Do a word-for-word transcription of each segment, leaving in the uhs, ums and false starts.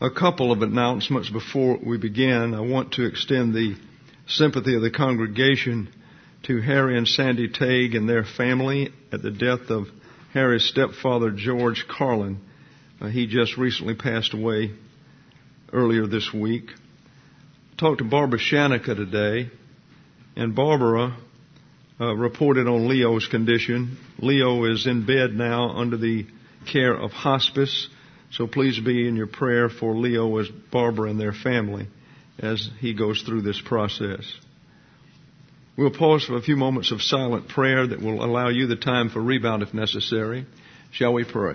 A couple of announcements before we begin. I want to extend the sympathy of the congregation to Harry and Sandy Tague and their family at the death of Harry's stepfather, George Carlin. Uh, he just recently passed away earlier this week. I talked to Barbara Shanica today, and Barbara uh, reported on Leo's condition. Leo is in bed now under the care of hospice. So please be in your prayer for Leo as Barbara and their family as he goes through this process. We'll pause for a few moments of silent prayer that will allow you the time for rebound if necessary. Shall we pray?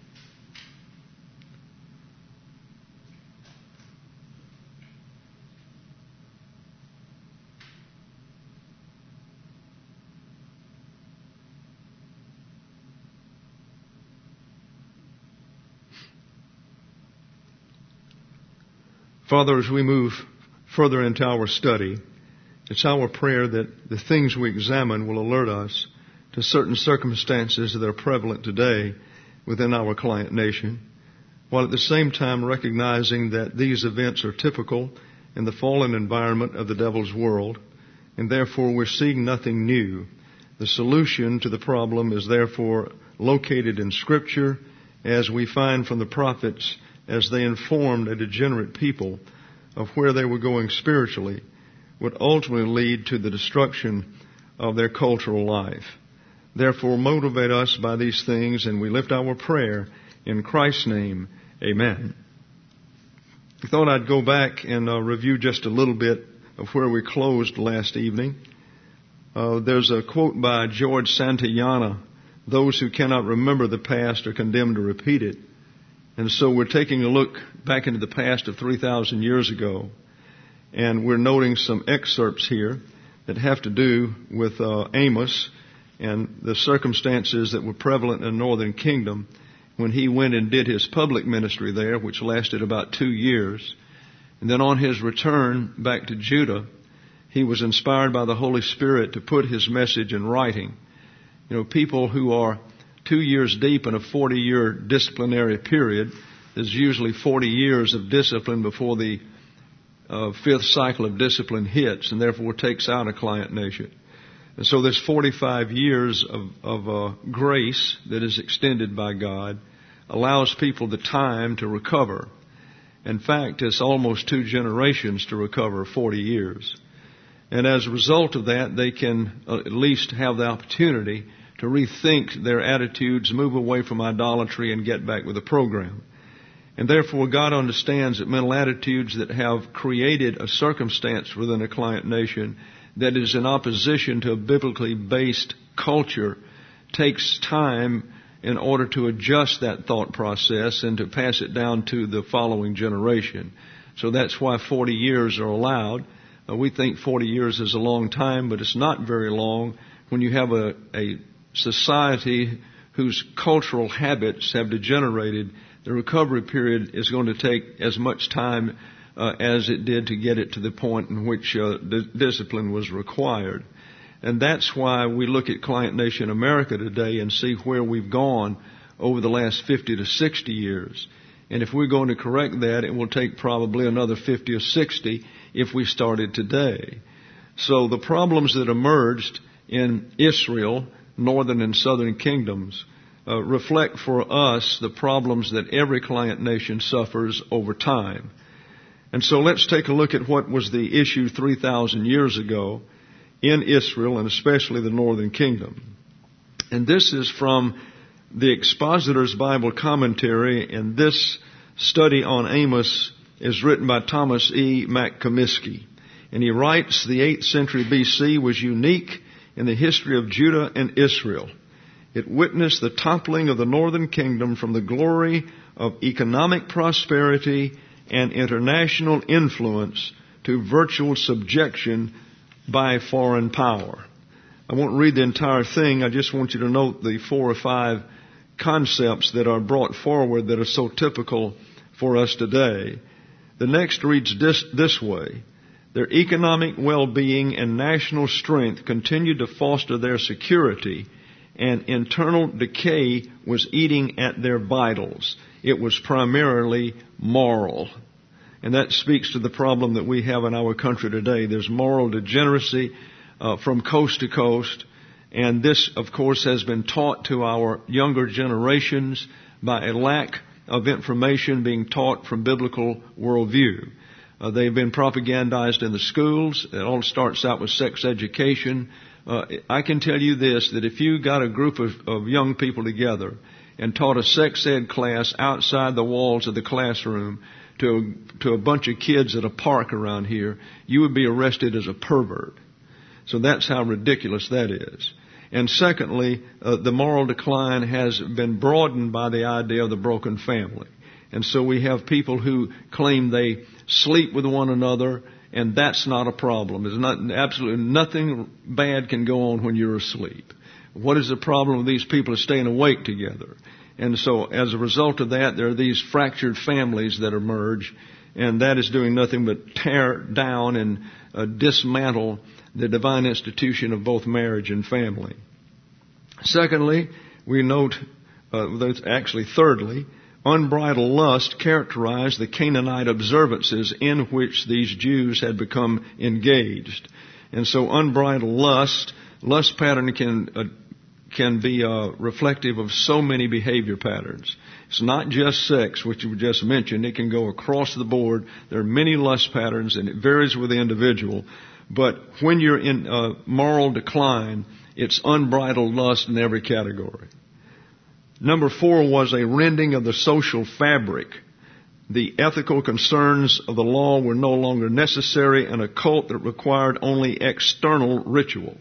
Father, as we move further into our study, it's our prayer that the things we examine will alert us to certain circumstances that are prevalent today within our client nation, while at the same time recognizing that these events are typical in the fallen environment of the devil's world, and therefore we're seeing nothing new. The solution to the problem is therefore located in Scripture, as we find from the prophets as they informed a degenerate people of where they were going spiritually, would ultimately lead to the destruction of their cultural life. Therefore, motivate us by these things, and we lift our prayer in Christ's name. Amen. I thought I'd go back and uh, review just a little bit of where we closed last evening. Uh, there's a quote by George Santayana: "Those who cannot remember the past are condemned to repeat it." And so we're taking a look back into the past of three thousand years ago, and we're noting some excerpts here that have to do with uh, Amos and the circumstances that were prevalent in the northern kingdom when he went and did his public ministry there, which lasted about two years. And then on his return back to Judah, he was inspired by the Holy Spirit to put his message in writing. You know, people who are two years deep in a forty-year disciplinary period, there's usually forty years of discipline before the uh, fifth cycle of discipline hits, and therefore takes out a client nation. And so there's forty-five years of, of uh, grace that is extended by God, allows people the time to recover. In fact, it's almost two generations to recover forty years. And as a result of that, they can uh, at least have the opportunity to rethink their attitudes, move away from idolatry, and get back with the program. And therefore, God understands that mental attitudes that have created a circumstance within a client nation that is in opposition to a biblically based culture takes time in order to adjust that thought process and to pass it down to the following generation. So that's why forty years are allowed. Uh, we think forty years is a long time, but it's not very long when you have a, a society whose cultural habits have degenerated. The recovery period is going to take as much time uh, as it did to get it to the point in which uh, the discipline was required. And that's why we look at Client Nation America today and see where we've gone over the last fifty to sixty years. And if we're going to correct that, it will take probably another fifty or sixty if we started today. So the problems that emerged in Israel, northern and southern kingdoms, uh, reflect for us the problems that every client nation suffers over time. And so let's take a look at what was the issue three thousand years ago in Israel, and especially the northern kingdom. And this is from the Expositor's Bible Commentary, and this study on Amos is written by Thomas E. McComiskey. And he writes, the eighth century B C was unique in the history of Judah and Israel. It witnessed the toppling of the northern kingdom from the glory of economic prosperity and international influence to virtual subjection by foreign power. I won't read the entire thing. I just want you to note the four or five concepts that are brought forward that are so typical for us today. The next reads this, this way. Their economic well-being and national strength continued to foster their security and internal decay was eating at their vitals. It was primarily moral. And that speaks to the problem that we have in our country today. There's moral degeneracy uh, from coast to coast. And this, of course, has been taught to our younger generations by a lack of information being taught from biblical worldview. Uh, they've been propagandized in the schools. It all starts out with sex education. Uh, I can tell you this, that if you got a group of, of young people together and taught a sex ed class outside the walls of the classroom to, to a bunch of kids at a park around here, you would be arrested as a pervert. So that's how ridiculous that is. And secondly, uh, the moral decline has been broadened by the idea of the broken family. And so we have people who claim they sleep with one another, and that's not a problem. There's not, absolutely nothing bad can go on when you're asleep. What is the problem with these people staying awake together? And so as a result of that, there are these fractured families that emerge, and that is doing nothing but tear down and uh, dismantle the divine institution of both marriage and family. Secondly, we note, uh, that's actually thirdly, unbridled lust characterized the Canaanite observances in which these Jews had become engaged. And so unbridled lust, lust pattern can uh, can be uh, reflective of so many behavior patterns. It's not just sex, which you just mentioned. It can go across the board. There are many lust patterns, and it varies with the individual. But when you're in uh, moral decline, it's unbridled lust in every category. Number four was a rending of the social fabric. The ethical concerns of the law were no longer necessary, and a cult that required only external ritual.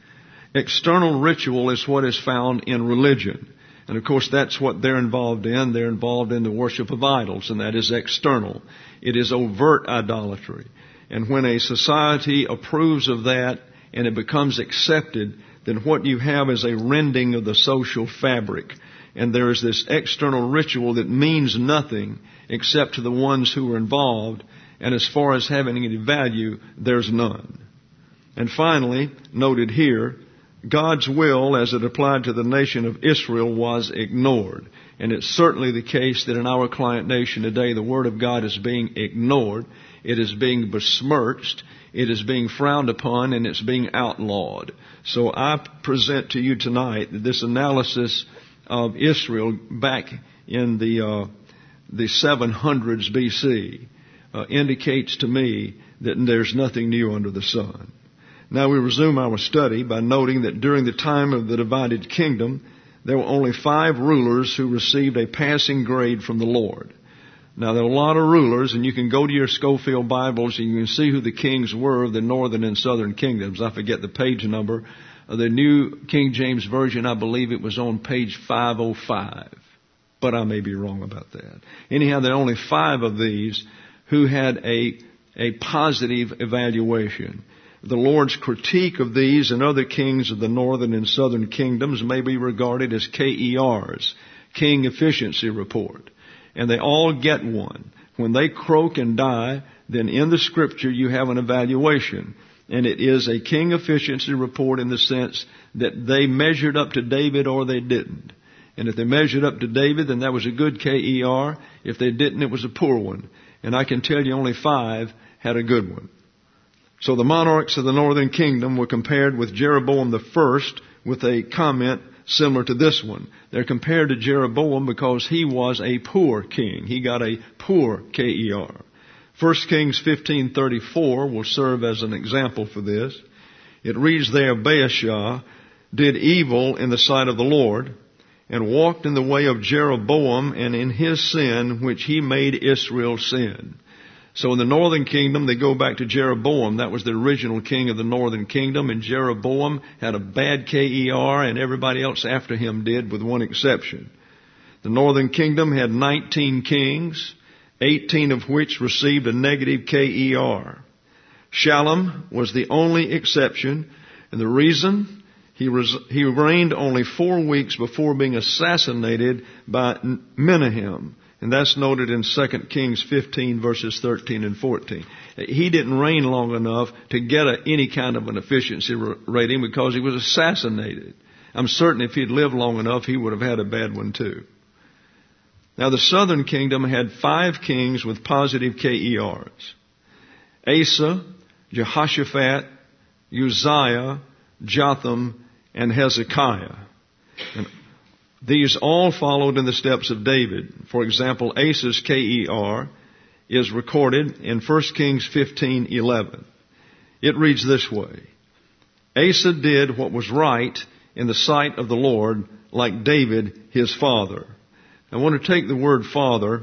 External ritual is what is found in religion. And of course that's what they're involved in. They're involved in the worship of idols, and that is external. It is overt idolatry. And when a society approves of that and it becomes accepted, then what you have is a rending of the social fabric. And there is this external ritual that means nothing except to the ones who are involved. And as far as having any value, there's none. And finally, noted here, God's will as it applied to the nation of Israel was ignored. And it's certainly the case that in our client nation today, the Word of God is being ignored. It is being besmirched. It is being frowned upon, and it's being outlawed. So I present to you tonight this analysis of Israel back in the uh, the seven hundreds B C uh, indicates to me that there's nothing new under the sun. Now we resume our study by noting that during the time of the divided kingdom, there were only five rulers who received a passing grade from the Lord. Now there are a lot of rulers, and you can go to your Schofield Bibles and you can see who the kings were of the northern and southern kingdoms. I forget the page number. The New King James Version, I believe it was on page five oh five. But I may be wrong about that. Anyhow, there are only five of these who had a, a positive evaluation. The Lord's critique of these and other kings of the northern and southern kingdoms may be regarded as K E Rs, King Efficiency Report. And they all get one. When they croak and die, then in the Scripture you have an evaluation. And it is a King Efficiency Report in the sense that they measured up to David or they didn't. And if they measured up to David, then that was a good K E R. If they didn't, it was a poor one. And I can tell you only five had a good one. So the monarchs of the northern kingdom were compared with Jeroboam the first with a comment similar to this one. They're compared to Jeroboam because he was a poor king. He got a poor K E R. First Kings fifteen thirty-four will serve as an example for this. It reads there, Baasha did evil in the sight of the Lord and walked in the way of Jeroboam and in his sin which he made Israel sin. So in the northern kingdom, they go back to Jeroboam. That was the original king of the northern kingdom. And Jeroboam had a bad K E R, and everybody else after him did, with one exception. The northern kingdom had nineteen kings, eighteen of which received a negative K E R. Shallum was the only exception. And the reason? He, res- he reigned only four weeks before being assassinated by Menahem. And that's noted in Second Kings fifteen, verses thirteen and fourteen. He didn't reign long enough to get a, any kind of an efficiency rating because he was assassinated. I'm certain if he'd lived long enough, he would have had a bad one too. Now the southern kingdom had five kings with positive K E Rs. Asa, Jehoshaphat, Uzziah, Jotham, and Hezekiah. And these all followed in the steps of David. For example, Asa's K E R is recorded in First Kings fifteen eleven. It reads this way: Asa did what was right in the sight of the Lord, like David his father. I want to take the word father.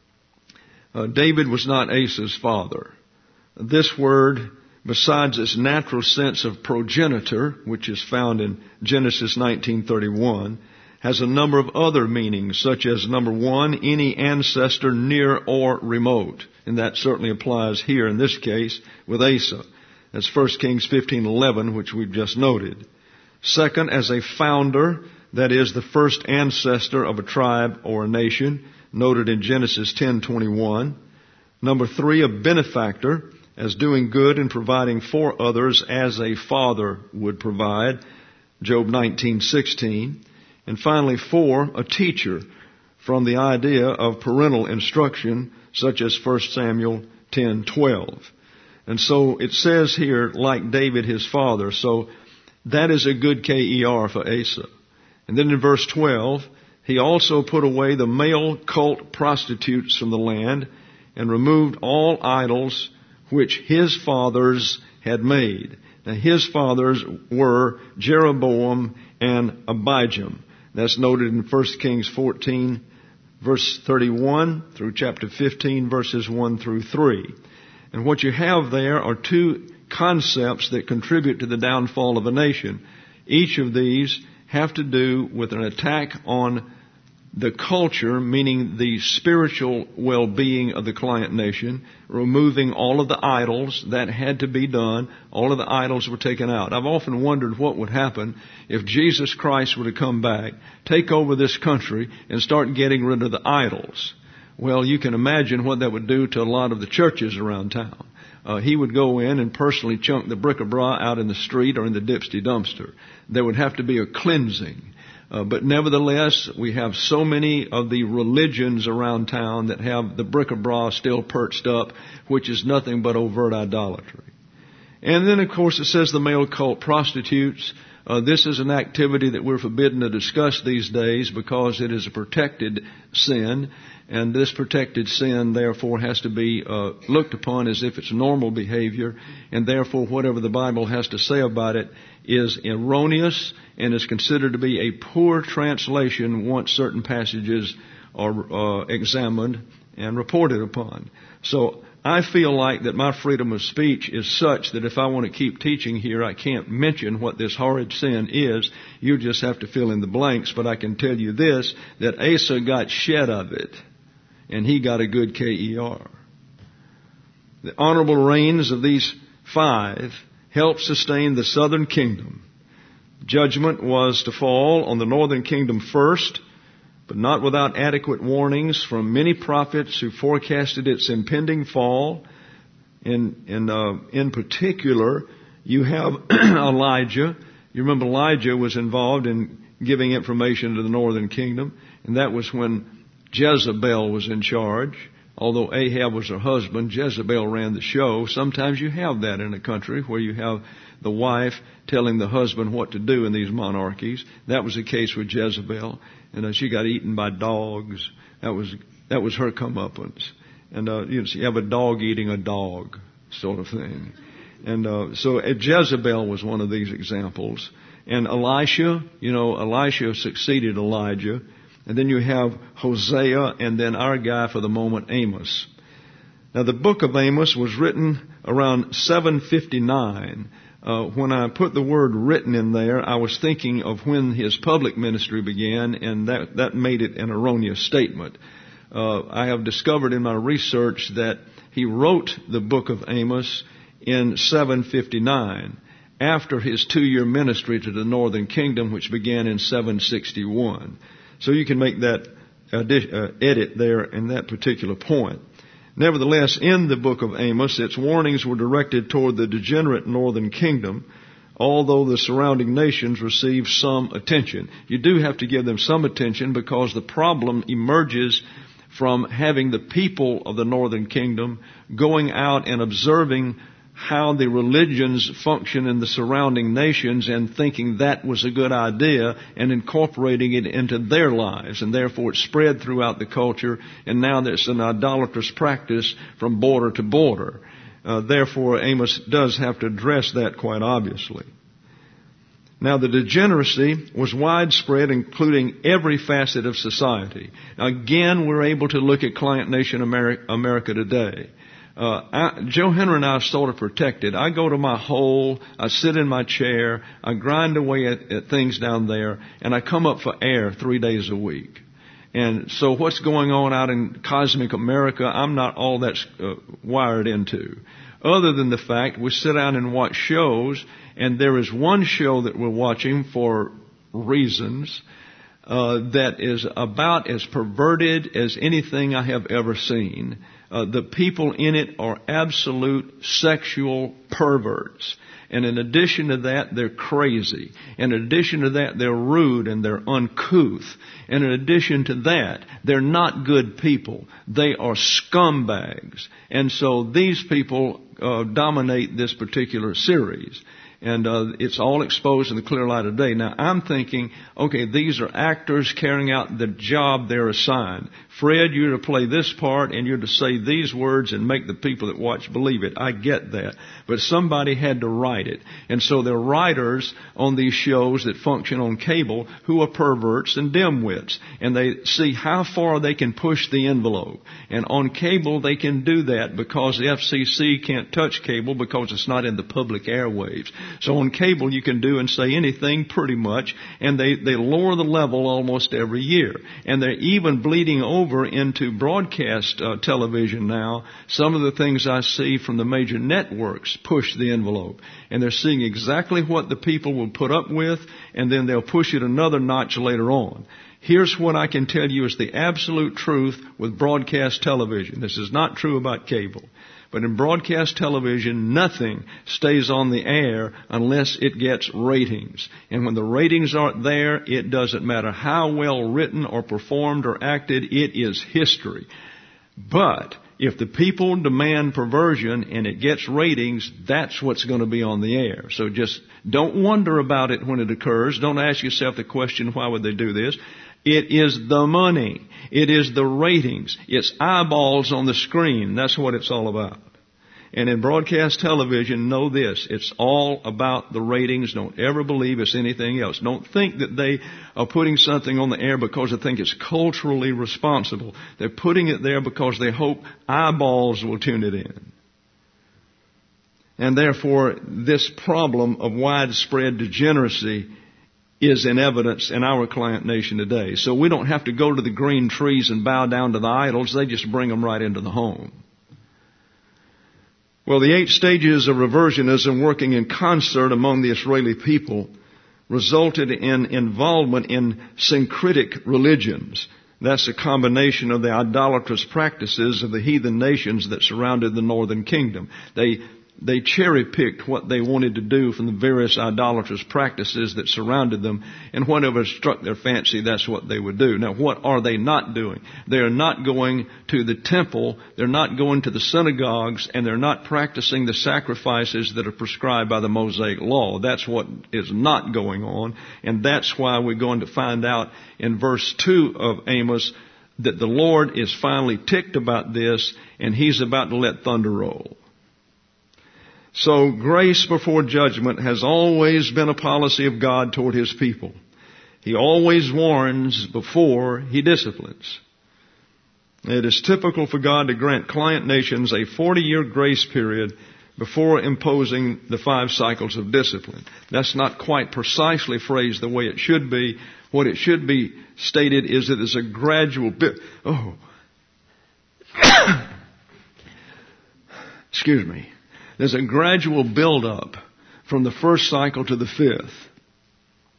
Uh, David was not Asa's father. This word, besides its natural sense of progenitor, which is found in Genesis nineteen thirty-one, has a number of other meanings, such as, number one, any ancestor near or remote. And that certainly applies here in this case with Asa. That's First Kings fifteen eleven, which we've just noted. Second, as a founder, that is the first ancestor of a tribe or a nation, noted in Genesis ten twenty-one. Number three, a benefactor, as doing good and providing for others as a father would provide, Job nineteen sixteen. And finally, four, a teacher, from the idea of parental instruction, such as First Samuel ten twelve. And so it says here, like David his father. So that is a good K E R for Asa. And then in verse twelve, he also put away the male cult prostitutes from the land and removed all idols which his fathers had made. Now his fathers were Jeroboam and Abijam. That's noted in First Kings fourteen, verse thirty-one through chapter fifteen, verses one through three. And what you have there are two concepts that contribute to the downfall of a nation. Each of these have to do with an attack on the culture, meaning the spiritual well-being of the client nation, removing all of the idols. That had to be done. All of the idols were taken out. I've often wondered what would happen if Jesus Christ were to come back, take over this country, and start getting rid of the idols. Well, you can imagine what that would do to a lot of the churches around town. Uh, he would go in and personally chunk the bric-a-brac out in the street or in the dipsty dumpster. There would have to be a cleansing. Uh, but nevertheless, we have so many of the religions around town that have the bric-a-brac still perched up, which is nothing but overt idolatry. And then, of course, it says the male cult prostitutes. Uh, this is an activity that we're forbidden to discuss these days because it is a protected sin. And this protected sin, therefore, has to be uh, looked upon as if it's normal behavior. And therefore, whatever the Bible has to say about it is erroneous and is considered to be a poor translation once certain passages are uh, examined and reported upon. So I feel like that my freedom of speech is such that if I want to keep teaching here, I can't mention what this horrid sin is. You just have to fill in the blanks. But I can tell you this, that Asa got shed of it, and he got a good K E R. The honorable reigns of these five helped sustain the southern kingdom. Judgment was to fall on the northern kingdom first, but not without adequate warnings from many prophets who forecasted its impending fall. In, in, uh, in particular, you have Elijah. You remember Elijah was involved in giving information to the northern kingdom, and that was when Jezebel was in charge. Although Ahab was her husband, Jezebel ran the show. Sometimes you have that in a country where you have the wife telling the husband what to do in these monarchies. That was the case with Jezebel. And uh, she got eaten by dogs. That was that was her comeuppance. And uh, you know, so you have a dog eating a dog sort of thing. And uh, so uh, Jezebel was one of these examples. And Elisha, you know, Elisha succeeded Elijah. And then you have Hosea, and then our guy for the moment, Amos. Now, the book of Amos was written around seven fifty-nine. Uh, when I put the word written in there, I was thinking of when his public ministry began, and that, that made it an erroneous statement. Uh, I have discovered in my research that he wrote the book of Amos in seven fifty-nine, after his two-year ministry to the northern kingdom, which began in seven sixty-one. So you can make that edit there in that particular point. Nevertheless, in the book of Amos, its warnings were directed toward the degenerate northern kingdom, although the surrounding nations receive some attention. You do have to give them some attention because the problem emerges from having the people of the northern kingdom going out and observing how the religions function in the surrounding nations and thinking that was a good idea and incorporating it into their lives. And therefore it spread throughout the culture, and now there's an idolatrous practice from border to border. Uh, therefore Amos does have to address that quite obviously. Now, the degeneracy was widespread, including every facet of society. Again, we're able to look at Client Nation America, America today. Uh, I, Joe Henry and I are sort of protected. I go to my hole, I sit in my chair, I grind away at, at things down there, and I come up for air three days a week. And so what's going on out in cosmic America, I'm not all that uh, wired into. Other than the fact we sit down and watch shows, and there is one show that we're watching for reasons uh, that is about as perverted as anything I have ever seen. Uh, the people in it are absolute sexual perverts. And in addition to that, they're crazy. In addition to that, they're rude and they're uncouth. And in addition to that, they're not good people. They are scumbags. And so these people uh, dominate this particular series. And uh, it's all exposed in the clear light of day. Now, I'm thinking, okay, these are actors carrying out the job they're assigned. Fred, you're to play this part, and you're to say these words and make the people that watch believe it. I get that. But somebody had to write it. And so there are writers on these shows that function on cable who are perverts and dimwits. And they see how far they can push the envelope. And on cable, they can do that because the F C C can't touch cable because it's not in the public airwaves. So on cable, you can do and say anything pretty much, and they, they lower the level almost every year. And they're even bleeding over into broadcast uh, television now. Some of the things I see from the major networks push the envelope. And they're seeing exactly what the people will put up with, and then they'll push it another notch later on. Here's what I can tell you is the absolute truth with broadcast television. This is not true about cable. But in broadcast television, nothing stays on the air unless it gets ratings. And when the ratings aren't there, it doesn't matter how well written or performed or acted, it is history. But if the people demand perversion and it gets ratings, that's what's going to be on the air. So just don't wonder about it when it occurs. Don't ask yourself the question, why would they do this? It is the money. It is the ratings. It's eyeballs on the screen. That's what it's all about. And in broadcast television, know this. It's all about the ratings. Don't ever believe it's anything else. Don't think that they are putting something on the air because they think it's culturally responsible. They're putting it there because they hope eyeballs will tune it in. And therefore, this problem of widespread degeneracy is in evidence in our client nation today. So we don't have to go to the green trees and bow down to the idols. They just bring them right into the home. Well, the eight stages of reversionism working in concert among the Israeli people resulted in involvement in syncretic religions. That's a combination of the idolatrous practices of the heathen nations that surrounded the northern kingdom. They They cherry-picked what they wanted to do from the various idolatrous practices that surrounded them, and whatever struck their fancy, that's what they would do. Now, what are they not doing? They are not going to the temple, they're not going to the synagogues, and they're not practicing the sacrifices that are prescribed by the Mosaic Law. That's what is not going on, and that's why we're going to find out in verse two of Amos that the Lord is finally ticked about this, and He's about to let thunder roll. So grace before judgment has always been a policy of God toward His people. He always warns before He disciplines. It is typical for God to grant client nations a forty-year grace period before imposing the five cycles of discipline. That's not quite precisely phrased the way it should be. What it should be stated is that it's a gradual bit. Oh. Excuse me. There's a gradual build-up from the first cycle to the fifth.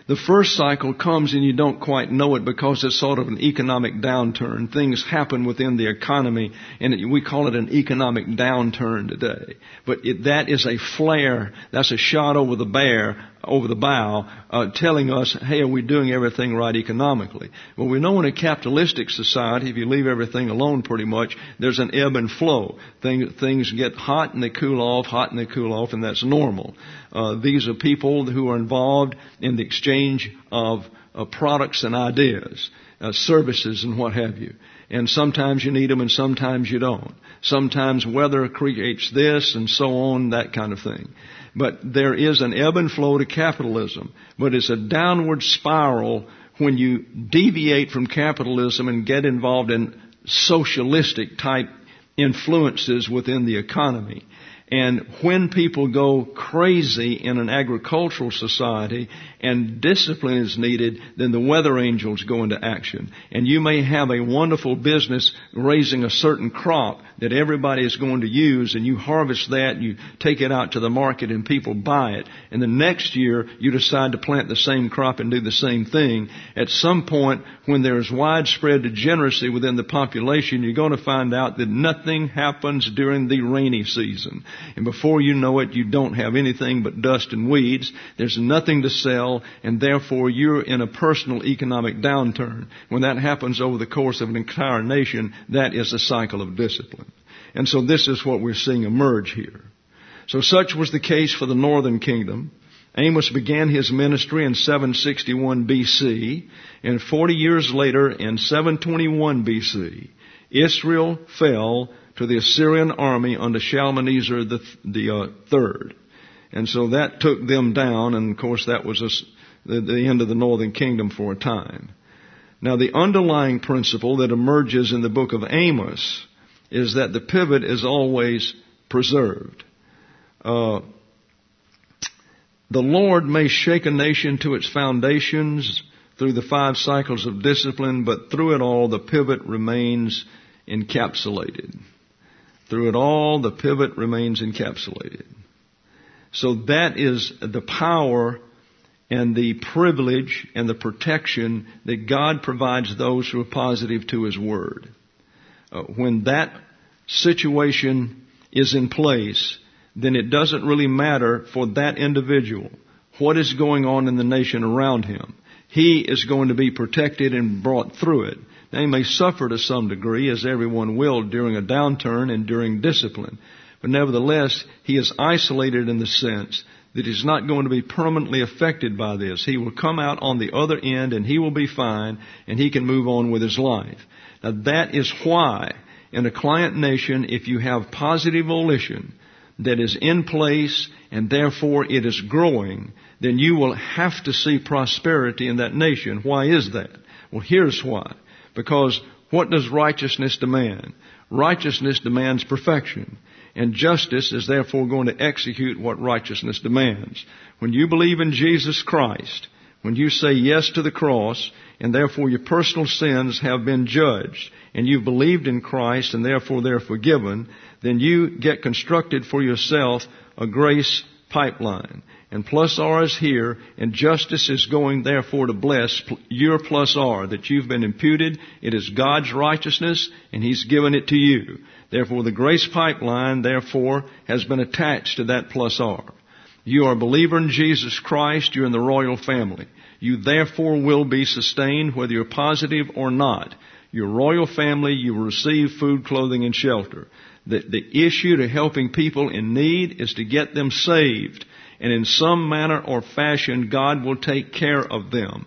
The first cycle comes and you don't quite know it because it's sort of an economic downturn. Things happen within the economy, and it, we call it an economic downturn today. But it, that is a flare. That's a shot over the bear, over the bow, uh, telling us, hey, are we doing everything right economically? Well, we know in a capitalistic society, if you leave everything alone pretty much, there's an ebb and flow. Things, things get hot and they cool off, hot and they cool off, and that's normal. Uh, these are people who are involved in the exchange of uh, products and ideas, uh, services and what have you. And sometimes you need them and sometimes you don't. Sometimes weather creates this and so on, that kind of thing. But there is an ebb and flow to capitalism. But it's a downward spiral when you deviate from capitalism and get involved in socialistic type influences within the economy. And when people go crazy in an agricultural society and discipline is needed, then the weather angels go into action. And you may have a wonderful business raising a certain crop that everybody is going to use, and you harvest that, and you take it out to the market and people buy it. And the next year you decide to plant the same crop and do the same thing. At some point, when there's widespread degeneracy within the population, you're going to find out that nothing happens during the rainy season. And before you know it, you don't have anything but dust and weeds. There's nothing to sell, and therefore you're in a personal economic downturn. When that happens over the course of an entire nation, that is a cycle of discipline. And so this is what we're seeing emerge here. So such was the case for the northern kingdom. Amos began his ministry in seven sixty-one B C, and forty years later, in seven twenty-one B C, Israel fell to the Assyrian army under Shalmaneser the, the uh, third. And so that took them down, and of course that was a, the, the end of the northern kingdom for a time. Now the underlying principle that emerges in the book of Amos is that the pivot is always preserved. Uh, the Lord may shake a nation to its foundations through the five cycles of discipline, but through it all the pivot remains encapsulated. Through it all, the pivot remains encapsulated. So that is the power and the privilege and the protection that God provides those who are positive to His Word. Uh, when that situation is in place, then it doesn't really matter for that individual what is going on in the nation around him. He is going to be protected and brought through it. They may suffer to some degree, as everyone will during a downturn and during discipline. But nevertheless, he is isolated in the sense that he's not going to be permanently affected by this. He will come out on the other end and he will be fine and he can move on with his life. Now that is why in a client nation, if you have positive volition that is in place and therefore it is growing, then you will have to see prosperity in that nation. Why is that? Well, here's why. Because what does righteousness demand? Righteousness demands perfection. And justice is therefore going to execute what righteousness demands. When you believe in Jesus Christ, when you say yes to the cross, and therefore your personal sins have been judged, and you've believed in Christ, and therefore they're forgiven, then you get constructed for yourself a grace pipeline. And plus R is here, and justice is going therefore to bless your plus R, that you've been imputed. It is God's righteousness, and He's given it to you. Therefore, the grace pipeline, therefore, has been attached to that plus R. You are a believer in Jesus Christ. You're in the royal family. You therefore will be sustained whether you're positive or not. Your royal family, you will receive food, clothing, and shelter. The, the issue to helping people in need is to get them saved. And in some manner or fashion, God will take care of them.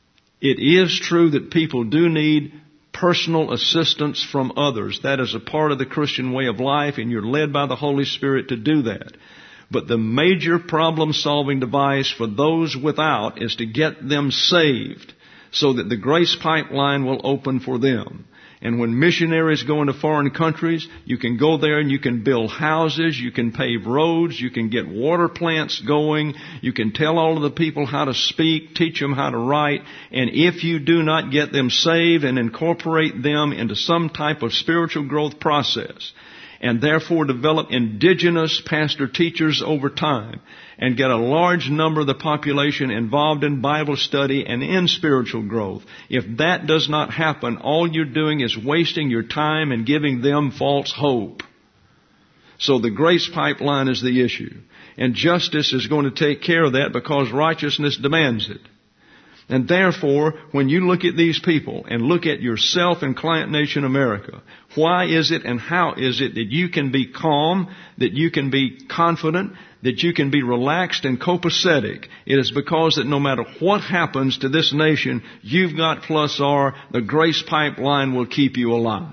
It is true that people do need personal assistance from others. That is a part of the Christian way of life, and you're led by the Holy Spirit to do that. But the major problem-solving device for those without is to get them saved so that the grace pipeline will open for them. And when missionaries go into foreign countries, you can go there and you can build houses, you can pave roads, you can get water plants going, you can tell all of the people how to speak, teach them how to write. And if you do not get them saved and incorporate them into some type of spiritual growth process, and therefore develop indigenous pastor-teachers over time and get a large number of the population involved in Bible study and in spiritual growth. If that does not happen, all you're doing is wasting your time and giving them false hope. So the grace pipeline is the issue. And justice is going to take care of that because righteousness demands it. And therefore, when you look at these people and look at yourself and Client Nation America, why is it and how is it that you can be calm, that you can be confident, that you can be relaxed and copacetic? It is because that no matter what happens to this nation, you've got plus R, the grace pipeline will keep you alive.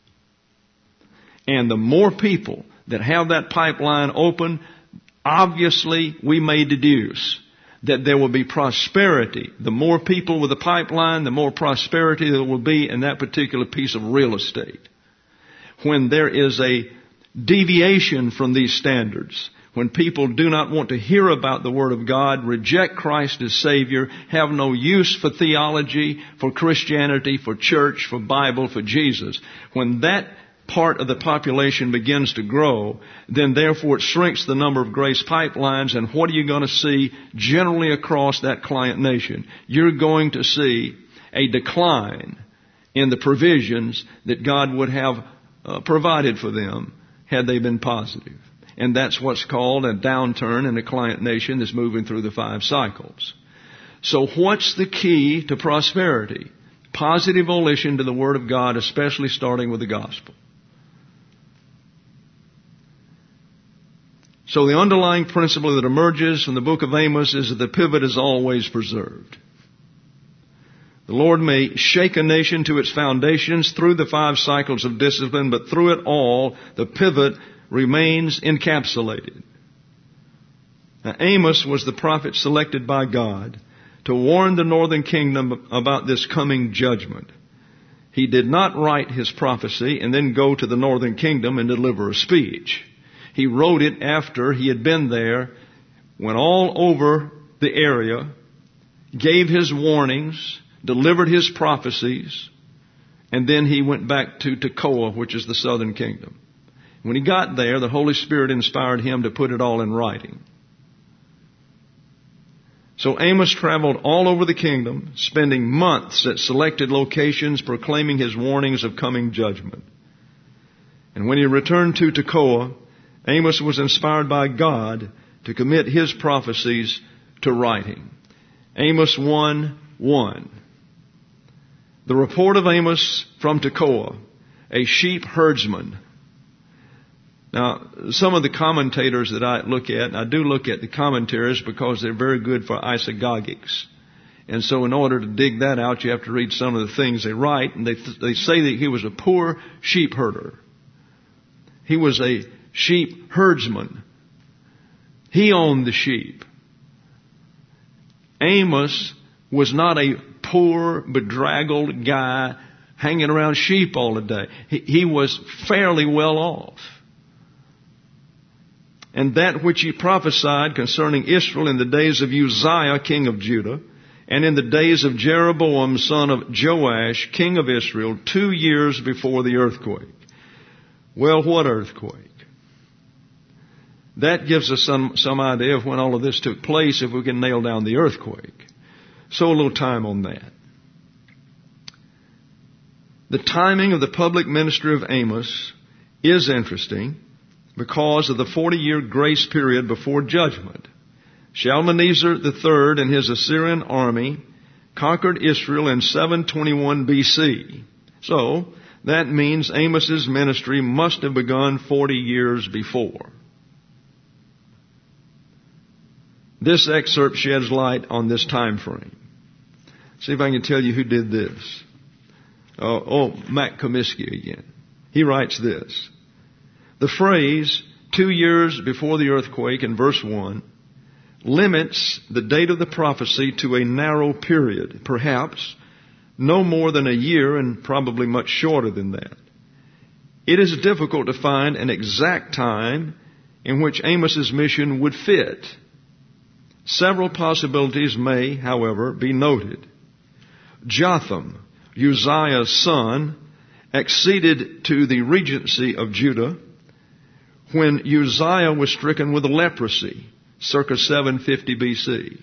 And the more people that have that pipeline open, obviously we may deduce that there will be prosperity. The more people with the pipeline, the more prosperity there will be in that particular piece of real estate. When there is a deviation from these standards, when people do not want to hear about the Word of God, reject Christ as Savior, have no use for theology, for Christianity, for church, for Bible, for Jesus, when that part of the population begins to grow, then therefore it shrinks the number of grace pipelines, and what are you going to see generally across that client nation? You're going to see a decline in the provisions that God would have uh, provided for them had they been positive. And that's what's called a downturn in a client nation that's moving through the five cycles. So what's the key to prosperity? Positive volition to the Word of God, especially starting with the gospel. So the underlying principle that emerges from the book of Amos is that the pivot is always preserved. The Lord may shake a nation to its foundations through the five cycles of discipline, but through it all, the pivot remains encapsulated. Now, Amos was the prophet selected by God to warn the northern kingdom about this coming judgment. He did not write his prophecy and then go to the northern kingdom and deliver a speech. He wrote it after he had been there, went all over the area, gave his warnings, delivered his prophecies, and then he went back to Tekoa, which is the southern kingdom. When he got there, the Holy Spirit inspired him to put it all in writing. So Amos traveled all over the kingdom, spending months at selected locations proclaiming his warnings of coming judgment. And when he returned to Tekoa, Amos was inspired by God to commit his prophecies to writing. Amos one one. The report of Amos from Tekoa, a sheep herdsman. Now, some of the commentators that I look at, and I do look at the commentaries because they're very good for isagogics. And so in order to dig that out, you have to read some of the things they write. And they, they say that he was a poor sheep herder. He was a sheep herdsman. He owned the sheep. Amos was not a poor, bedraggled guy hanging around sheep all the day. He, he was fairly well off. And that which he prophesied concerning Israel in the days of Uzziah, king of Judah, and in the days of Jeroboam, son of Joash, king of Israel, two years before the earthquake. Well, what earthquake? That gives us some, some idea of when all of this took place, if we can nail down the earthquake. So a little time on that. The timing of the public ministry of Amos is interesting because of the forty-year grace period before judgment. Shalmaneser the third and his Assyrian army conquered Israel in seven twenty-one B C. So that means Amos's ministry must have begun forty years before. This excerpt sheds light on this time frame. See if I can tell you who did this. Oh, oh Mac Comiskey again. He writes this. The phrase, two years before the earthquake in verse one, limits the date of the prophecy to a narrow period, perhaps no more than a year and probably much shorter than that. It is difficult to find an exact time in which Amos's mission would fit. Several possibilities may, however, be noted. Jotham, Uzziah's son, acceded to the regency of Judah when Uzziah was stricken with leprosy, circa seven fifty B C.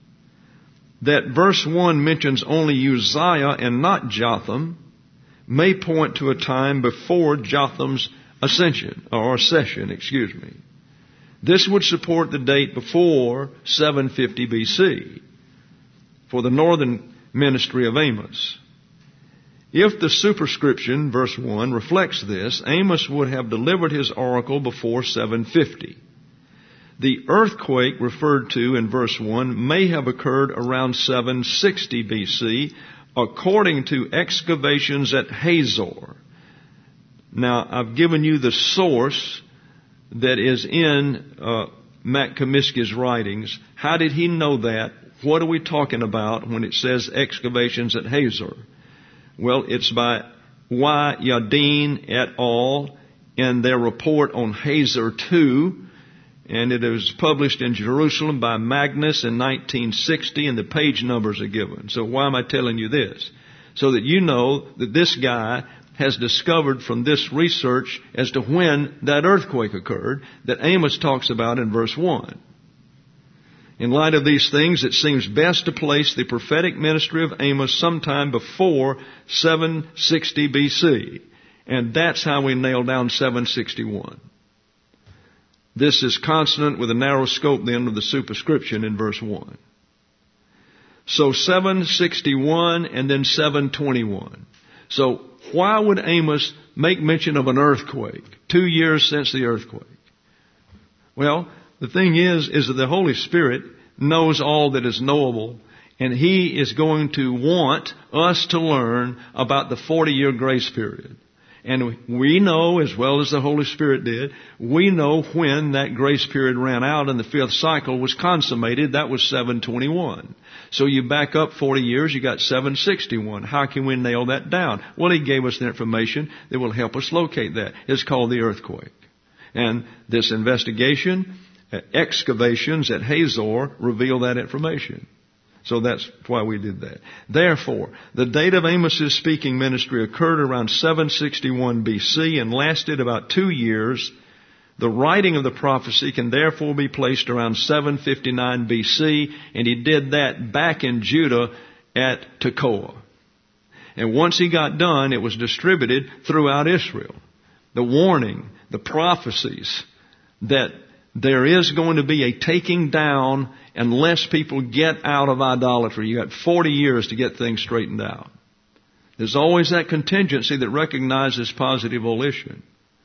That verse one mentions only Uzziah and not Jotham may point to a time before Jotham's ascension, or accession, excuse me. This would support the date before seven fifty B C for the northern ministry of Amos. If the superscription, verse one, reflects this, Amos would have delivered his oracle before seven fifty. The earthquake referred to in verse one may have occurred around seven sixty B C, according to excavations at Hazor. Now, I've given you the source that is in uh, Matt Comiskey's writings. How did he know that? What are we talking about when it says excavations at Hazor? Well, it's by Y. Yadin et al. In their report on Hazor two, and it was published in Jerusalem by Magnus in nineteen sixty, and the page numbers are given. So why am I telling you this? So that you know that this guy has discovered from this research as to when that earthquake occurred that Amos talks about in verse one. In light of these things, it seems best to place the prophetic ministry of Amos sometime before seven sixty B C. And that's how we nail down seven sixty-one. This is consonant with the narrow scope then of the superscription in verse one. So seven sixty-one and then seven twenty-one. So why would Amos make mention of an earthquake two years since the earthquake? Well, the thing is, is that the Holy Spirit knows all that is knowable, and He is going to want us to learn about the forty-year grace period. And we know, as well as the Holy Spirit did, we know when that grace period ran out and the fifth cycle was consummated. That was seven twenty-one. So you back up forty years, you got seven sixty-one. How can we nail that down? Well, He gave us the information that will help us locate that. It's called the earthquake. And this investigation, excavations at Hazor, reveal that information. So that's why we did that. Therefore, the date of Amos's speaking ministry occurred around seven sixty-one B C and lasted about two years. The writing of the prophecy can therefore be placed around seven fifty-nine B C, and he did that back in Judah at Tekoa. And once he got done, it was distributed throughout Israel. The warning, the prophecies that there is going to be a taking down unless people get out of idolatry. You got forty years to get things straightened out. There's always that contingency that recognizes positive volition.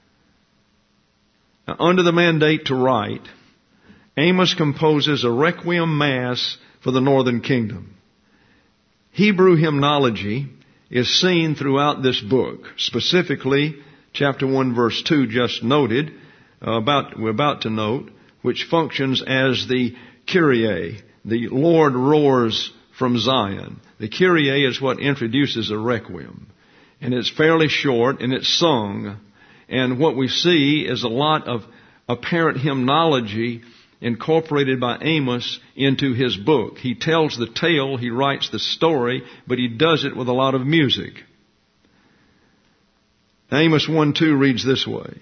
Now, under the mandate to write, Amos composes a requiem mass for the northern kingdom. Hebrew hymnology is seen throughout this book, specifically chapter one, verse two, just noted. Uh, about we're about to note, which functions as the Kyrie, the Lord roars from Zion. The Kyrie is what introduces a requiem, and it's fairly short and it's sung. And what we see is a lot of apparent hymnology incorporated by Amos into his book. He tells the tale, he writes the story, but he does it with a lot of music. Amos one two reads this way.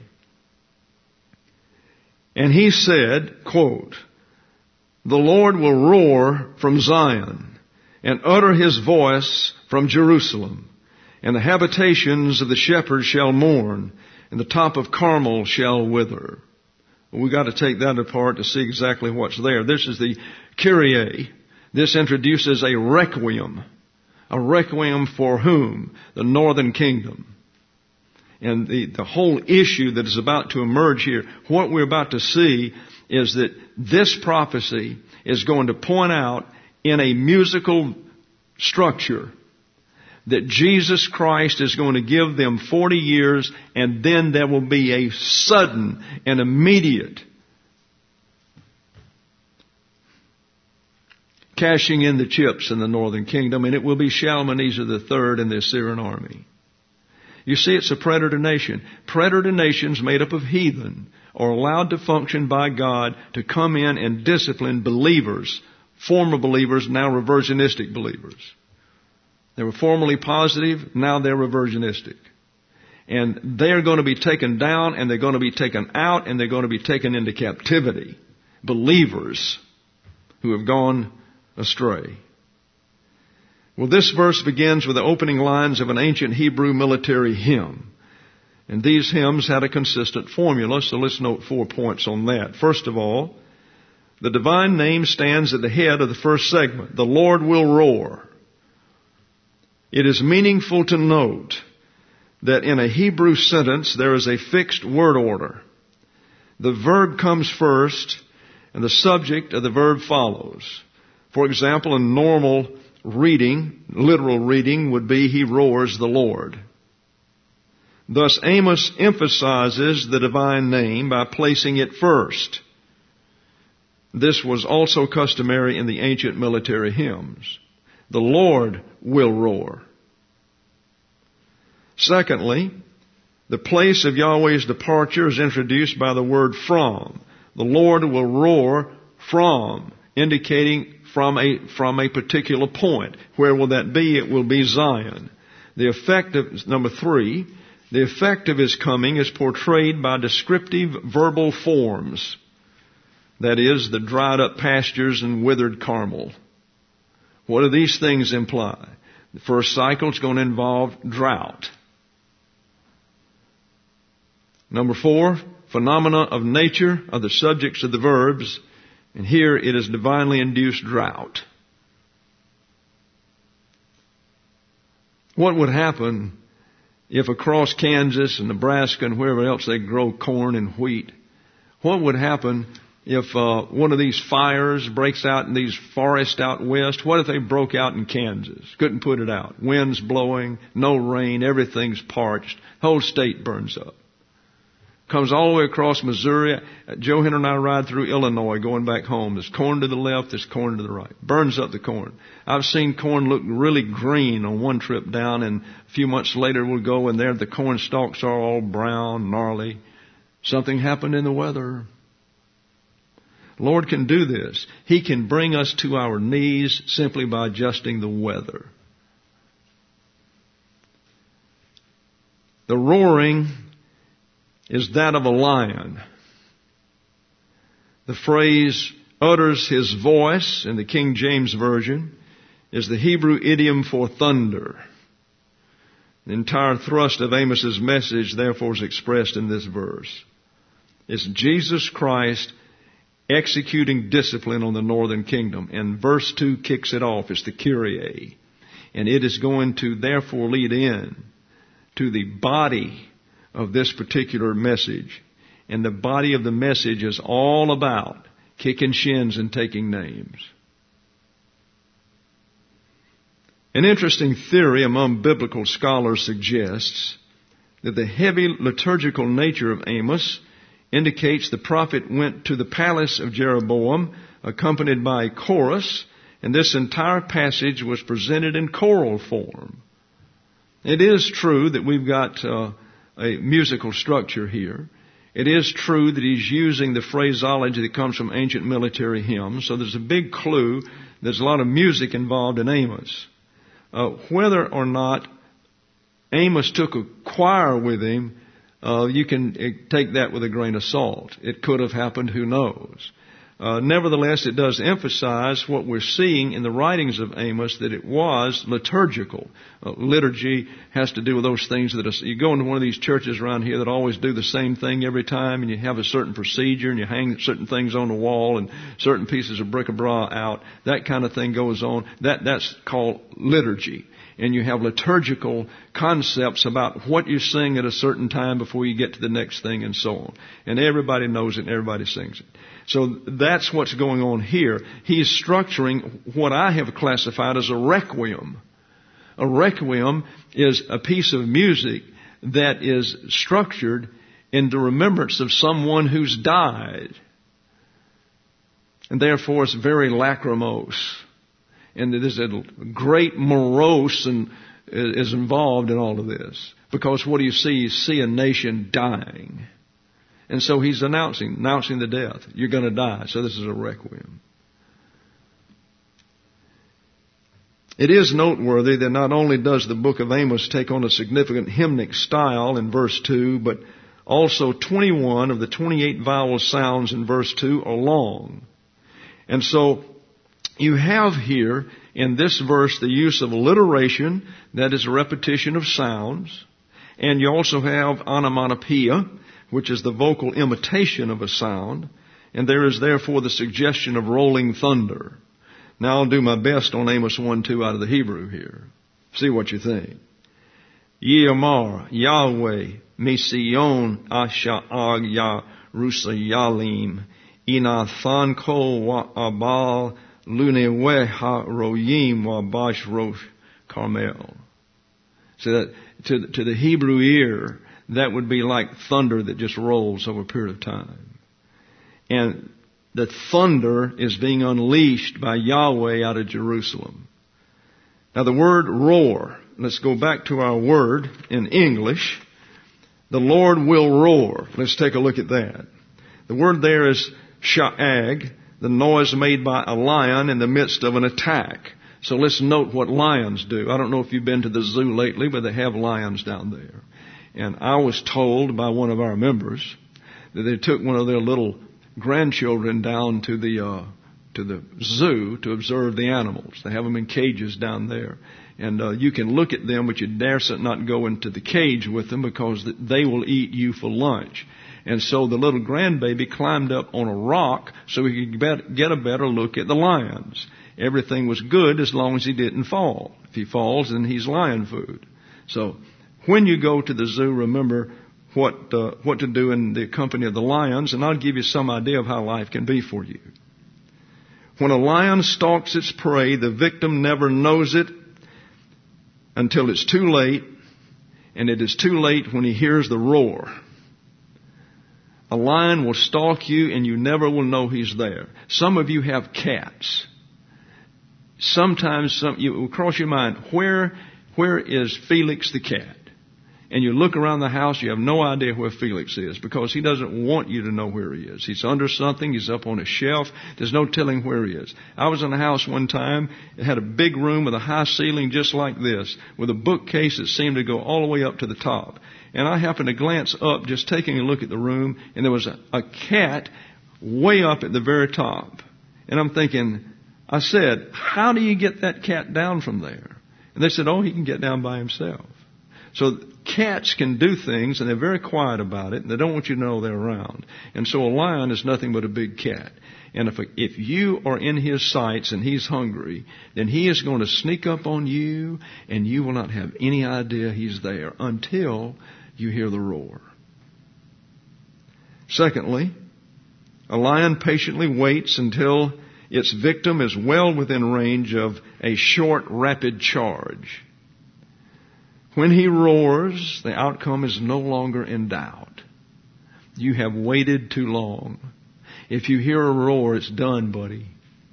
And he said, quote, "The Lord will roar from Zion and utter His voice from Jerusalem, and the habitations of the shepherds shall mourn, and the top of Carmel shall wither." We've got to take that apart to see exactly what's there. This is the Kyrie. This introduces a requiem. A requiem for whom? The northern kingdom. And the, the whole issue that is about to emerge here, what we're about to see is that this prophecy is going to point out in a musical structure that Jesus Christ is going to give them forty years, and then there will be a sudden and immediate cashing in the chips in the northern kingdom, and it will be Shalmaneser the third and the Assyrian army. You see, it's a predator nation. Predator nations made up of heathen are allowed to function by God to come in and discipline believers, former believers, now reversionistic believers. They were formerly positive, now they're reversionistic. And they're going to be taken down, and they're going to be taken out, and they're going to be taken into captivity. Believers who have gone astray. Well, this verse begins with the opening lines of an ancient Hebrew military hymn. And these hymns had a consistent formula, so let's note four points on that. First of all, the divine name stands at the head of the first segment. The Lord will roar. It is meaningful to note that in a Hebrew sentence there is a fixed word order. The verb comes first and the subject of the verb follows. For example, in normal reading, literal reading would be, He roars the Lord. Thus Amos emphasizes the divine name by placing it first. This was also customary in the ancient military hymns. The Lord will roar. Secondly, the place of Yahweh's departure is introduced by the word from. The Lord will roar from, indicating from a, from a particular point. Where will that be? It will be Zion. The effect of, number three, the effect of His coming is portrayed by descriptive verbal forms. That is, the dried up pastures and withered Carmel. What do these things imply? The first cycle is going to involve drought. Number four, phenomena of nature are the subjects of the verbs, and here it is divinely induced drought. What would happen if across Kansas and Nebraska and wherever else they grow corn and wheat, what would happen if uh, one of these fires breaks out in these forests out west? What if they broke out in Kansas? Couldn't put it out. Winds blowing, no rain, everything's parched. Whole state burns up. Comes all the way across Missouri. Joe Henry and I ride through Illinois going back home. There's corn to the left, there's corn to the right. Burns up the corn. I've seen corn look really green on one trip down, and a few months later we'll go and there the corn stalks are all brown, gnarly. Something happened in the weather. Lord can do this. He can bring us to our knees simply by adjusting the weather. The roaring is that of a lion. The phrase utters his voice in the King James Version is the Hebrew idiom for thunder. The entire thrust of Amos's message, therefore, is expressed in this verse. It's Jesus Christ executing discipline on the northern kingdom. And verse two kicks it off. It's the Kyrie. And it is going to therefore lead in to the body of this particular message. And the body of the message is all about kicking shins and taking names. An interesting theory among biblical scholars suggests that the heavy liturgical nature of Amos indicates the prophet went to the palace of Jeroboam accompanied by a chorus, and this entire passage was presented in choral form. It is true that we've got uh, a musical structure here. It is true that he's using the phraseology that comes from ancient military hymns, so there's a big clue. There's a lot of music involved in Amos. Uh, whether or not Amos took a choir with him, uh, you can uh, take that with a grain of salt. It could have happened, who knows. Uh, nevertheless, it does emphasize what we're seeing in the writings of Amos, that it was liturgical. Uh, liturgy has to do with those things that are, you go into one of these churches around here that always do the same thing every time, and you have a certain procedure, and you hang certain things on the wall, and certain pieces of bric-a-brac out. That kind of thing goes on. That that's called liturgy. And you have liturgical concepts about what you sing at a certain time before you get to the next thing and so on. And everybody knows it and everybody sings it. So that's what's going on here. He's structuring what I have classified as a requiem. A requiem is a piece of music that is structured in the remembrance of someone who's died. And therefore it's very lachrymose. And there's a great morose and is involved in all of this. Because what do you see? You see a nation dying. And so he's announcing, announcing the death. You're going to die. So this is a requiem. It is noteworthy that not only does the book of Amos take on a significant hymnic style in verse two, but also twenty-one of the twenty-eight vowel sounds in verse two are long. And so you have here in this verse the use of alliteration, that is a repetition of sounds. And you also have onomatopoeia, which is the vocal imitation of a sound. And there is therefore the suggestion of rolling thunder. Now I'll do my best on Amos one two out of the Hebrew here. See what you think. Ye'amar, Yahweh, Mision, Asha'ag, Ya, Rusayalim, Inathan Ko, Wa Abal, Luneweha, Royim, Wa Bash Rosh, Carmel. So that, to, to the Hebrew ear, that would be like thunder that just rolls over a period of time. And the thunder is being unleashed by Yahweh out of Jerusalem. Now the word roar, let's go back to our word in English. The Lord will roar. Let's take a look at that. The word there is sha'ag, the noise made by a lion in the midst of an attack. So let's note what lions do. I don't know if you've been to the zoo lately, but they have lions down there. And I was told by one of our members that they took one of their little grandchildren down to the uh, to the zoo to observe the animals. They have them in cages down there, and uh, you can look at them, but you dare not go into the cage with them because they will eat you for lunch. And so the little grandbaby climbed up on a rock so he could get a better look at the lions. Everything was good as long as he didn't fall. If he falls, then he's lion food. So when you go to the zoo, remember what uh, what to do in the company of the lions, and I'll give you some idea of how life can be for you. When a lion stalks its prey, the victim never knows it until it's too late, and it is too late when he hears the roar. A lion will stalk you, and you never will know he's there. Some of you have cats. Sometimes some, it will cross your mind, where where is Felix the cat? And you look around the house, you have no idea where Felix is because he doesn't want you to know where he is. He's under something. He's up on a shelf. There's no telling where he is. I was in a house one time. It had a big room with a high ceiling just like this, with a bookcase that seemed to go all the way up to the top. And I happened to glance up, just taking a look at the room, and there was a, a cat way up at the very top. And I'm thinking, I said, how do you get that cat down from there? And they said, oh, he can get down by himself. So cats can do things, and they're very quiet about it, and they don't want you to know they're around. And so a lion is nothing but a big cat. And if if you are in his sights and he's hungry, then he is going to sneak up on you, and you will not have any idea he's there until you hear the roar. Secondly, a lion patiently waits until its victim is well within range of a short, rapid charge. When he roars, the outcome is no longer in doubt. You have waited too long. If you hear a roar, it's done, buddy.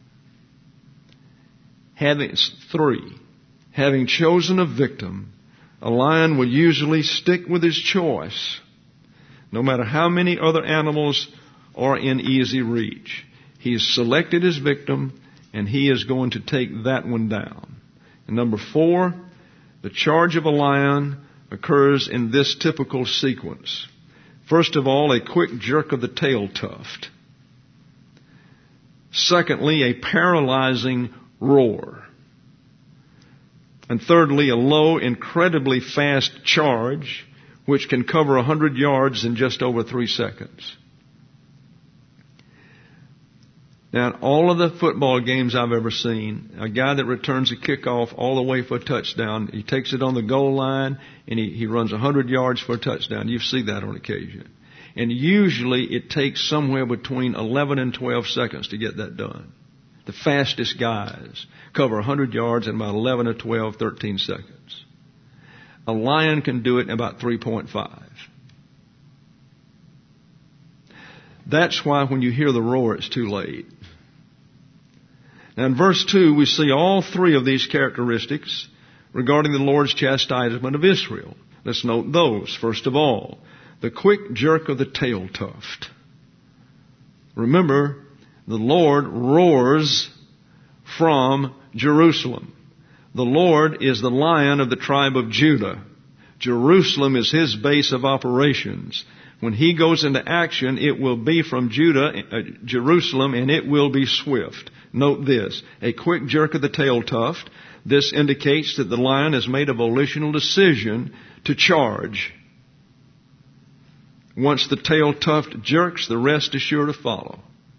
Having, three, having chosen a victim, a lion will usually stick with his choice, no matter how many other animals are in easy reach. He's selected his victim, and he is going to take that one down. And number four, the charge of a lion occurs in this typical sequence. First of all, a quick jerk of the tail tuft. Secondly, a paralyzing roar. And thirdly, a low, incredibly fast charge, which can cover a hundred yards in just over three seconds. Now, in all of the football games I've ever seen, a guy that returns a kickoff all the way for a touchdown, he takes it on the goal line and he, he runs one hundred yards for a touchdown. You see that on occasion. And usually it takes somewhere between eleven and twelve seconds to get that done. The fastest guys cover one hundred yards in about eleven or twelve, thirteen seconds. A lion can do it in about three point five. That's why when you hear the roar, it's too late. Now in verse two, we see all three of these characteristics regarding the Lord's chastisement of Israel. Let's note those. First of all, the quick jerk of the tail tuft. Remember, the Lord roars from Jerusalem. The Lord is the Lion of the tribe of Judah. Jerusalem is His base of operations. When He goes into action, it will be from Judah, uh, Jerusalem, and it will be swift. Note this, a quick jerk of the tail tuft. This indicates that the lion has made a volitional decision to charge. Once the tail tuft jerks, the rest is sure to follow.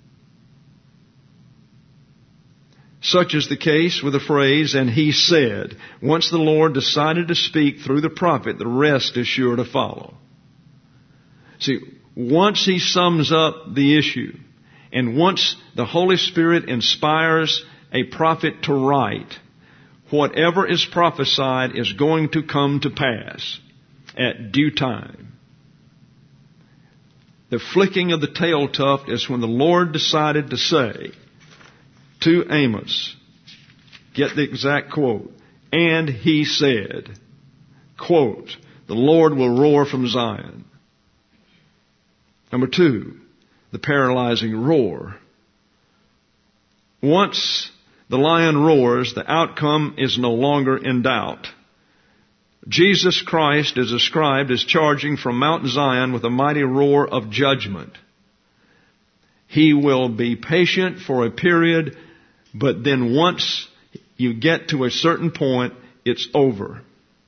Such is the case with the phrase, and He said. Once the Lord decided to speak through the prophet, the rest is sure to follow. See, once He sums up the issue, and once the Holy Spirit inspires a prophet to write, whatever is prophesied is going to come to pass at due time. The flicking of the tail tuft is when the Lord decided to say to Amos, get the exact quote, and He said, quote, the Lord will roar from Zion. Number two, the paralyzing roar. Once the lion roars, the outcome is no longer in doubt. Jesus Christ is described as charging from Mount Zion with a mighty roar of judgment. He will be patient for a period, but then once you get to a certain point, it's over.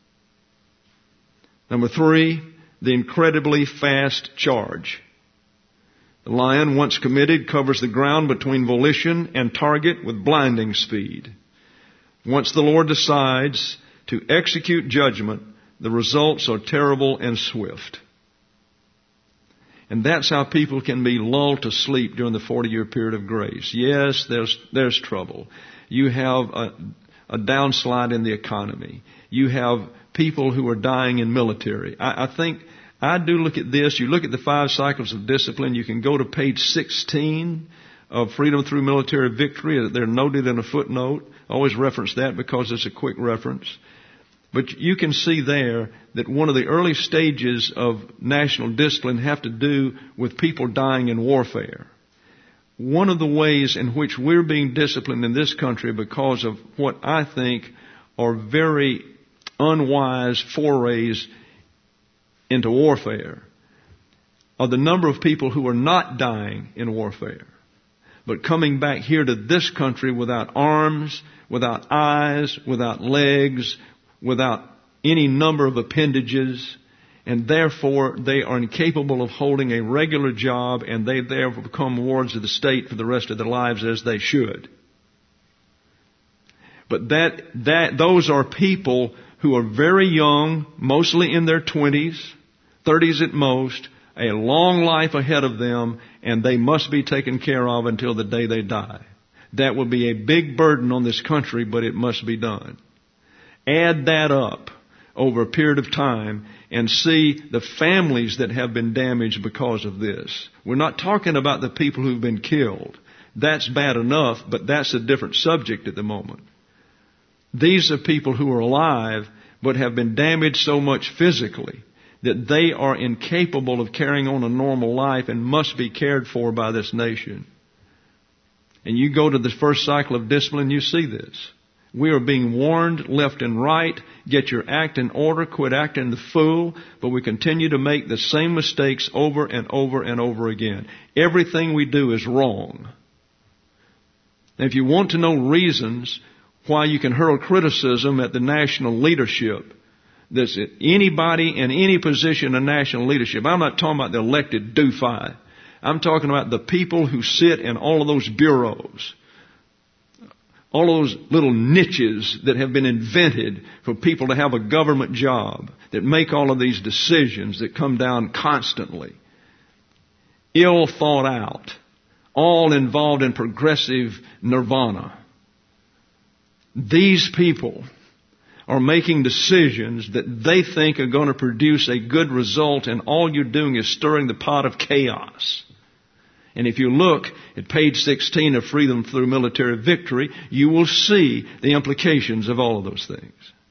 Number three, the incredibly fast charge. The lion, once committed, covers the ground between volition and target with blinding speed. Once the Lord decides to execute judgment, the results are terrible and swift. And that's how people can be lulled to sleep during the forty-year period of grace. Yes, there's there's trouble. You have a, a downslide in the economy. You have people who are dying in military. I, I think I do look at this. You look at the five cycles of discipline. You can go to page sixteen of Freedom Through Military Victory. They're noted in a footnote. I always reference that because it's a quick reference. But you can see there that one of the early stages of national discipline have to do with people dying in warfare. One of the ways in which we're being disciplined in this country because of what I think are very unwise forays into warfare are the number of people who are not dying in warfare, but coming back here to this country without arms, without eyes, without legs, without any number of appendages, and therefore they are incapable of holding a regular job, and they therefore become wards of the state for the rest of their lives as they should. But that, that, those are people who are very young, mostly in their twenties, thirties at most, a long life ahead of them, and they must be taken care of until the day they die. That will be a big burden on this country, but it must be done. Add that up over a period of time and see the families that have been damaged because of this. We're not talking about the people who've been killed. That's bad enough, but that's a different subject at the moment. These are people who are alive but have been damaged so much physically that they are incapable of carrying on a normal life and must be cared for by this nation. And you go to the first cycle of discipline, you see this. We are being warned left and right, get your act in order, quit acting the fool, but we continue to make the same mistakes over and over and over again. Everything we do is wrong. And if you want to know reasons why you can hurl criticism at the national leadership, that's anybody in any position of national leadership. I'm not talking about the elected doofi. I'm talking about the people who sit in all of those bureaus. All those little niches that have been invented for people to have a government job, that make all of these decisions that come down constantly. Ill thought out. All involved in progressive nirvana. These people are making decisions that they think are going to produce a good result, and all you're doing is stirring the pot of chaos. And if you look at page sixteen of Freedom Through Military Victory, you will see the implications of all of those things.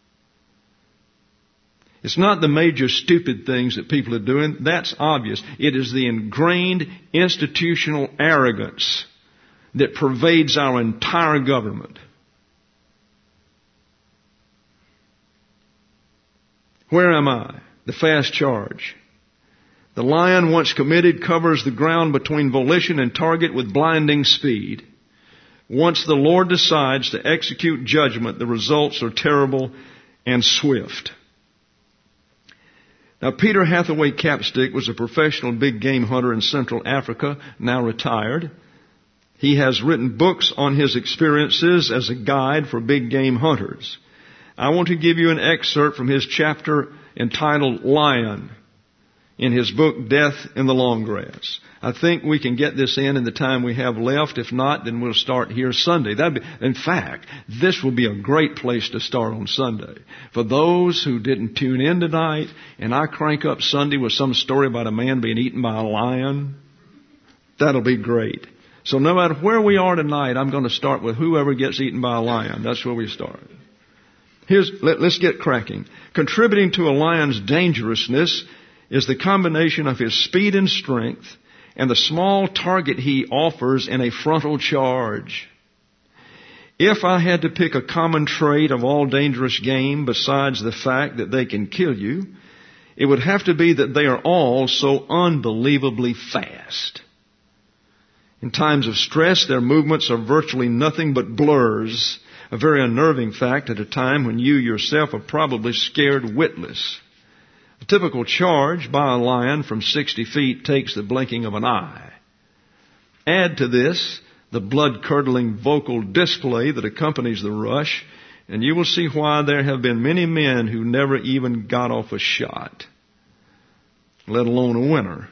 It's not the major stupid things that people are doing. That's obvious. It is the ingrained institutional arrogance that pervades our entire government. Where am I? The fast charge. The lion, once committed, covers the ground between volition and target with blinding speed. Once the Lord decides to execute judgment, the results are terrible and swift. Now, Peter Hathaway Capstick was a professional big game hunter in Central Africa, now retired. He has written books on his experiences as a guide for big game hunters. I want to give you an excerpt from his chapter entitled Lion in his book, Death in the Long Grass. I think we can get this in in the time we have left. If not, then we'll start here Sunday. That'd be, in fact, this will be a great place to start on Sunday. For those who didn't tune in tonight, and I crank up Sunday with some story about a man being eaten by a lion, that'll be great. So no matter where we are tonight, I'm going to start with whoever gets eaten by a lion. That's where we start. Here's, let, let's get cracking. Contributing to a lion's dangerousness is the combination of his speed and strength and the small target he offers in a frontal charge. If I had to pick a common trait of all dangerous game besides the fact that they can kill you, it would have to be that they are all so unbelievably fast. In times of stress, their movements are virtually nothing but blurs, a very unnerving fact at a time when you yourself are probably scared witless. A typical charge by a lion from sixty feet takes the blinking of an eye. Add to this the blood-curdling vocal display that accompanies the rush, and you will see why there have been many men who never even got off a shot, let alone a winner.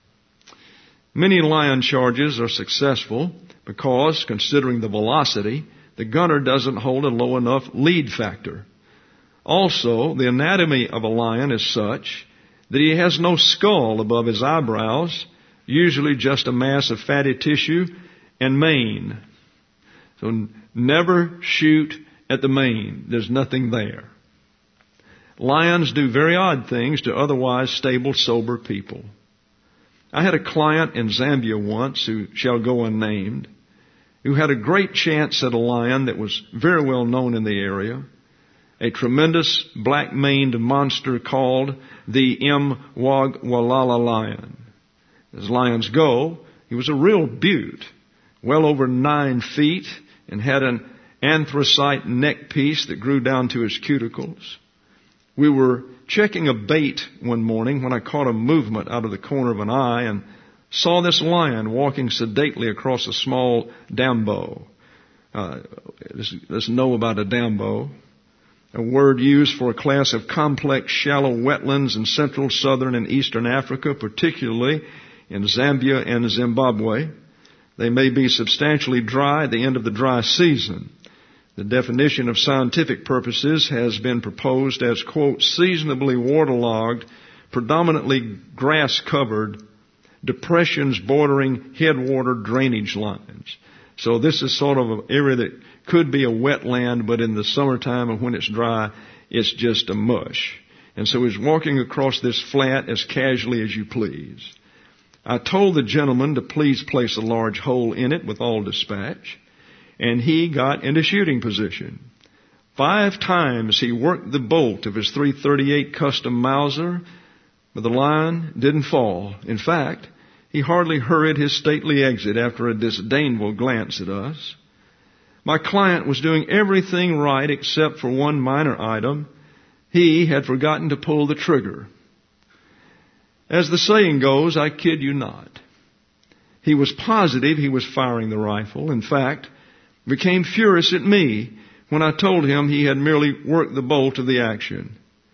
Many lion charges are successful because, considering the velocity, the gunner doesn't hold a low enough lead factor. Also, the anatomy of a lion is such that he has no skull above his eyebrows, usually just a mass of fatty tissue and mane. So never shoot at the mane. There's nothing there. Lions do very odd things to otherwise stable, sober people. I had a client in Zambia once, who shall go unnamed, who had a great chance at a lion that was very well known in the area, a tremendous black-maned monster called the Mwagwalala lion. As lions go, he was a real beaut, well over nine feet, and had an anthracite neck piece that grew down to his cuticles. We were checking a bait one morning when I caught a movement out of the corner of an eye and saw this lion walking sedately across a small dambo. Uh, let's, let's know about a dambo, a word used for a class of complex, shallow wetlands in central, southern, and eastern Africa, particularly in Zambia and Zimbabwe. They may be substantially dry at the end of the dry season. The definition of scientific purposes has been proposed as, quote, seasonably waterlogged, predominantly grass-covered depressions bordering headwater drainage lines. So this is sort of an area that could be a wetland, but in the summertime and when it's dry, it's just a mush. And so he's walking across this flat as casually as you please. I told the gentleman to please place a large hole in it with all dispatch, and he got into shooting position. Five times he worked the bolt of his three thirty-eight custom Mauser, but the lion didn't fall. In fact, he hardly hurried his stately exit after a disdainful glance at us. My client was doing everything right except for one minor item. He had forgotten to pull the trigger. As the saying goes, I kid you not. He was positive he was firing the rifle. In fact, became furious at me when I told him he had merely worked the bolt of the action.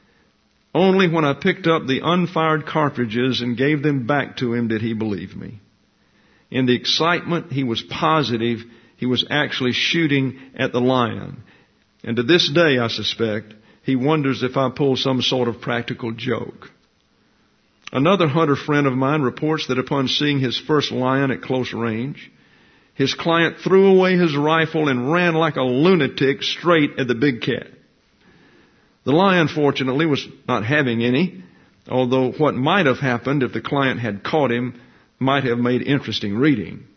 Only when I picked up the unfired cartridges and gave them back to him did he believe me. In the excitement, he was positive he was actually shooting at the lion. And to this day, I suspect, he wonders if I pulled some sort of practical joke. Another hunter friend of mine reports that upon seeing his first lion at close range, his client threw away his rifle and ran like a lunatic straight at the big cat. The lion, fortunately, was not having any, although what might have happened if the client had caught him might have made interesting reading.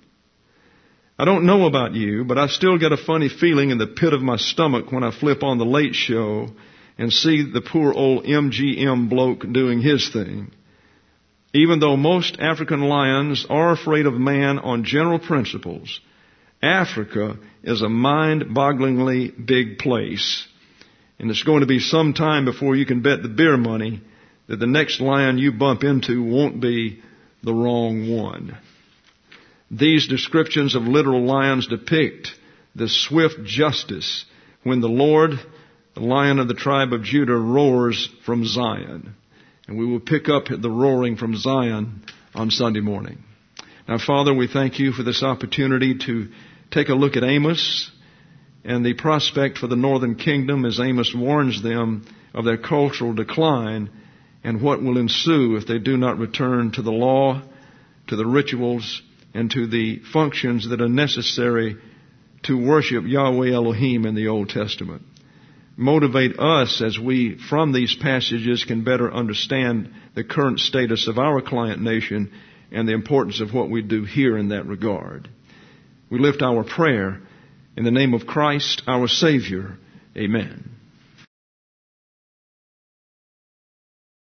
I don't know about you, but I still get a funny feeling in the pit of my stomach when I flip on the Late Show and see the poor old M G M bloke doing his thing. Even though most African lions are afraid of man on general principles, Africa is a mind-bogglingly big place. And it's going to be some time before you can bet the beer money that the next lion you bump into won't be the wrong one. These descriptions of literal lions depict the swift justice when the Lord, the Lion of the tribe of Judah, roars from Zion. And we will pick up the roaring from Zion on Sunday morning. Now, Father, we thank you for this opportunity to take a look at Amos and the prospect for the northern kingdom as Amos warns them of their cultural decline and what will ensue if they do not return to the law, to the rituals, and to the functions that are necessary to worship Yahweh Elohim in the Old Testament. Motivate us as we, from these passages, can better understand the current status of our client nation and the importance of what we do here in that regard. We lift our prayer in the name of Christ, our Savior. Amen.